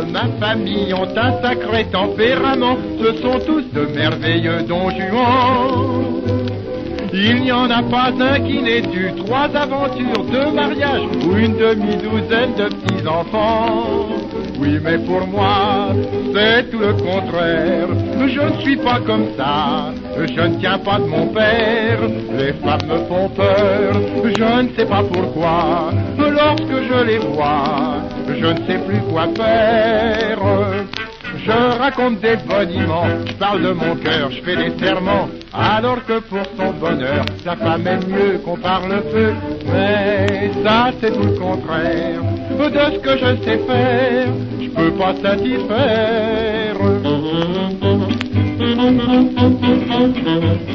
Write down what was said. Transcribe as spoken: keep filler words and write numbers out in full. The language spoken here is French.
ma famille ont un sacré tempérament. Ce sont tous de merveilleux don Juan. Il n'y en a pas un qui n'ait eu trois aventures de mariage ou une demi-douzaine de petits-enfants. Oui, mais pour moi, c'est tout le contraire. Je ne suis pas comme ça, je ne tiens pas de mon père. Les femmes me font peur, je ne sais pas pourquoi. Lorsque je les vois, je ne sais plus quoi faire. Je raconte des boniments, je parle de mon cœur, je fais des serments. Alors que pour son bonheur, sa femme aime mieux qu'on parle peu. Mais ça c'est tout le contraire de ce que je sais faire. Je peux pas satisfaire.